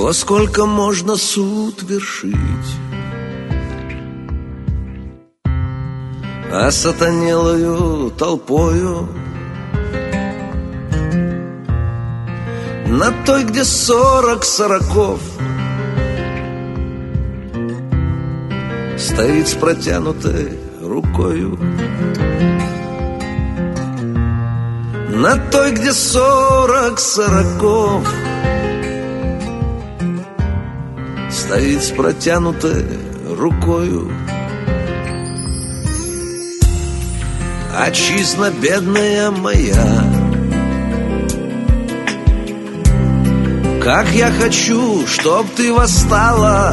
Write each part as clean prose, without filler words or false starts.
Во сколько можно суд вершить, осатанелою толпою, на той, где 40 сороков, стоит с протянутой рукою. На той, где 40 сороков, стоит с протянутой рукою. Отчизна бедная моя, как я хочу, чтоб ты восстала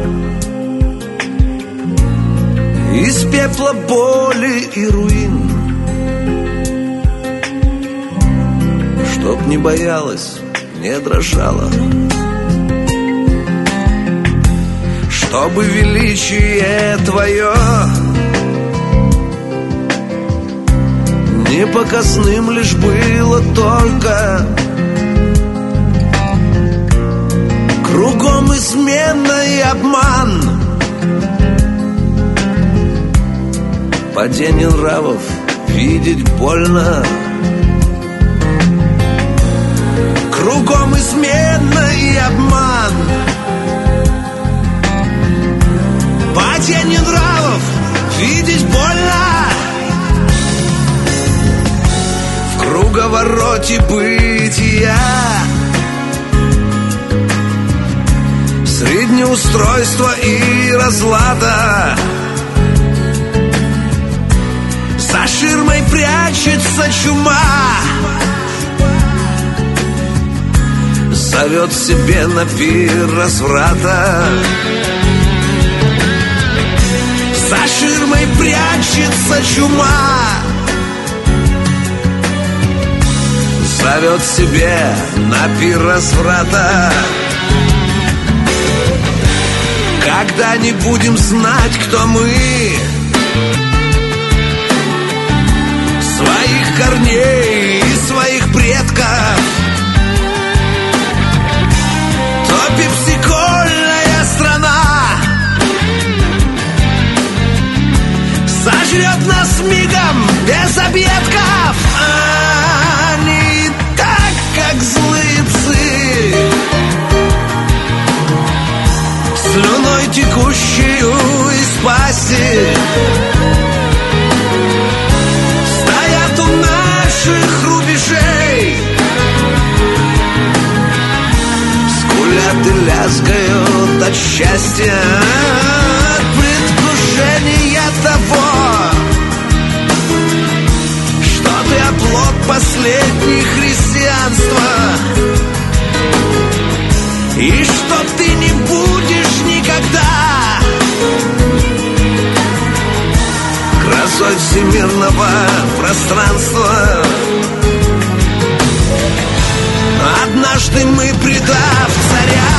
из пепла боли и руин, чтоб не боялась, не дрожала, чтобы величие твое не показным лишь было только. Кругом измена и обман, падение нравов видеть больно. Кругом измена и обман, падение нравов видеть больно. В круговороте бытия средь неустройства и разлада за ширмой прячется чума, зовет себе на пир разврата. За ширмой прячется чума, зовет себе на пир разврата. Когда не будем знать, кто мы, своих корней и своих предков, то пепсикольная страна сожрет нас мигом без объедков. Они так, как злые псы, слюной текущую из пасти, стоят у наших рубежей, скулят и лязгают от счастья, от предвкушения того, что ты оплот последней христианства, и что ты не будешь никогда грозой всемирного пространства. Однажды мы, предав царя,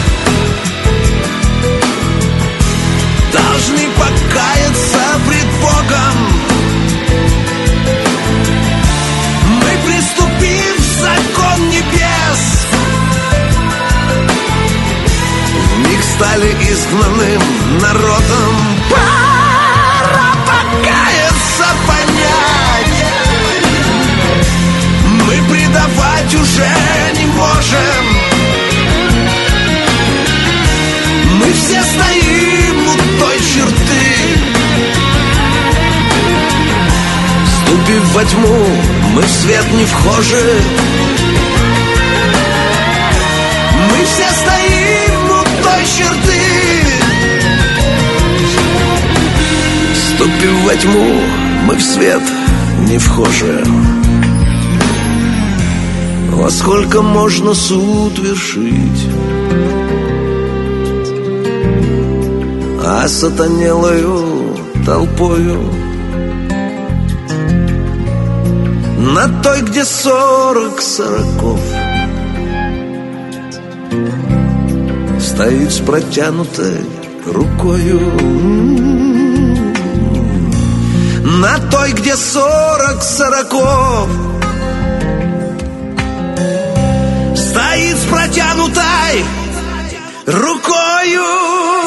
должны покаяться пред Богом. Мы приступим в закон небес, вмиг стали изгнанным народом. Пора покаяться, понять, мы предавать уже не можем. Мы все стоим у той черты, вступив во тьму, мы в свет не вхожи. Мы все стоим у той черты, вступив во тьму, мы в свет не вхожи. Во сколько можно суд вершить, осатанелою толпою, на той, где 40 сороков, стоит с протянутой рукою. На той, где 40 сороков, стоит с протянутой рукою